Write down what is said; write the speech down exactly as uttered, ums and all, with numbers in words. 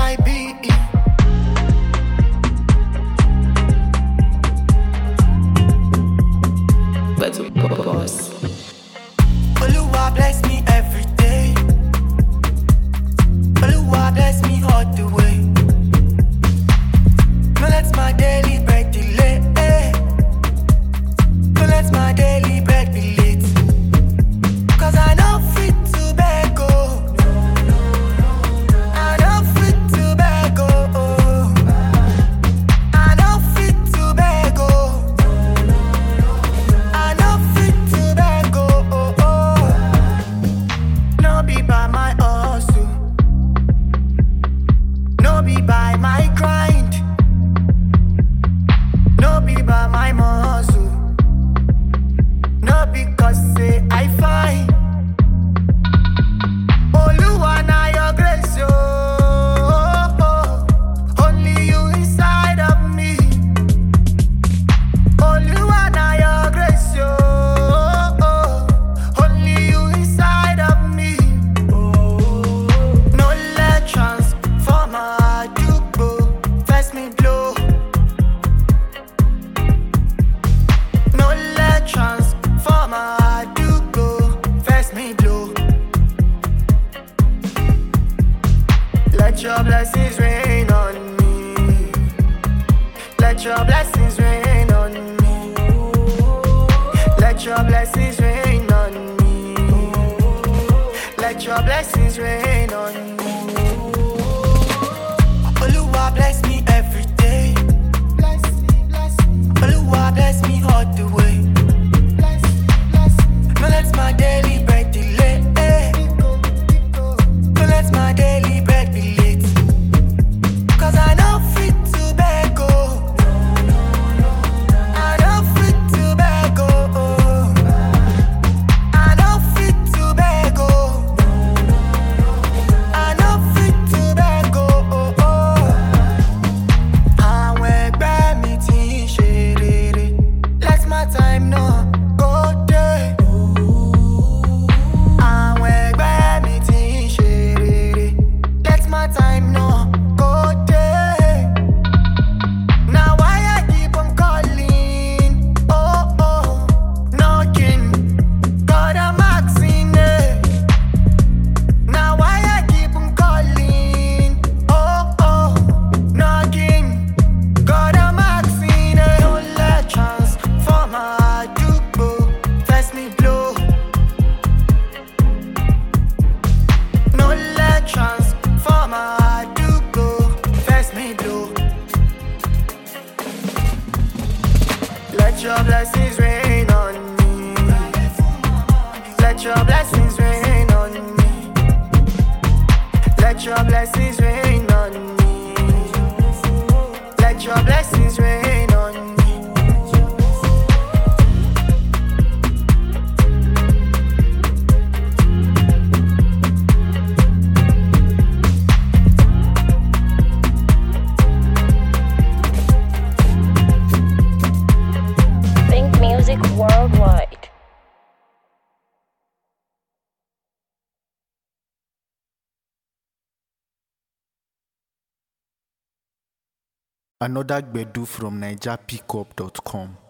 my beat. But boss. Oluwa bless me every day. Oluwa bless me all the way. No let my daily bread delay. No let my daily bread be late. Cause I know fit to beg, oh. I know fit to beg, oh. I know fit to beg, oh. I know fit to beg, oh, oh, oh. No be by my hustle. No be by my grind. No be by my muscle. No because say I find Oluwa na your grace, oh. Only you inside of me. Oluwa na your grace, oh. Only you inside of me. No let transformer do go. First me blow. No let transformer do go. First me blow. Let your blessings rain on me. Let your blessings rain on me. Let your blessings rain on me. Let your blessings rain on me. Oluwa bless me every day. Bless me, bless me. Oluwa bless me all the way. Bless me, bless me. No let my daily bread delay. No let my daily bread be late. Cause I know fit to beg, oh. I know fit to beg, oh. I know fit to beg, oh. I know fit to beg, oh, oh. Àwọn ẹgbẹ́ mi ti ń ṣe rere. Let my time náà go dey. Àwọn ẹgbẹ́ mi ti ń ṣe rere. Let my time náà go dey. Now why I keep on calling, oh oh, knocking, God I'm asking, eh. Now why I keep on calling, oh oh, knocking, God I'm asking, eh. No let transformer do go. First me blow. No let transformer do go. First me blow. Let your blessings rain on me. Let your blessings rain on me. Let your blessings rain on me. Let your blessings rain on me. Think Music Worldwide. Another Gbedu from Niger Pickup dot com.